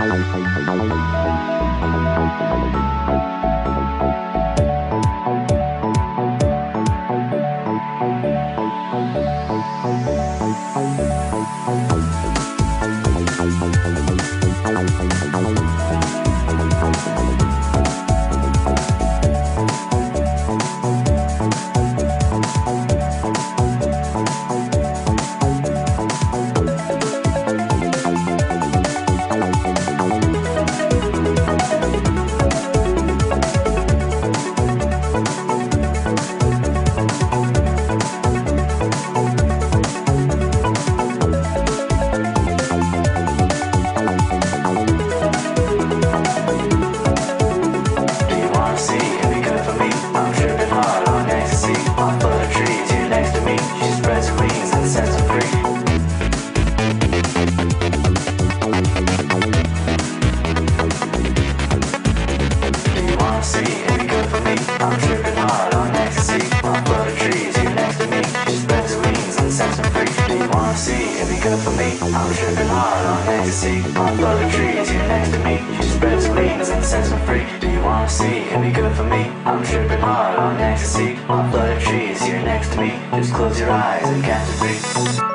good for me. I'm tripping hard on ecstasy. My brother trees, you next to me. She spreads her wings and sets me free. Do you wanna see it be good for me? I'm tripping hard on ecstasy. My brother trees, you're next to me. Just close your eyes and catch a breeze.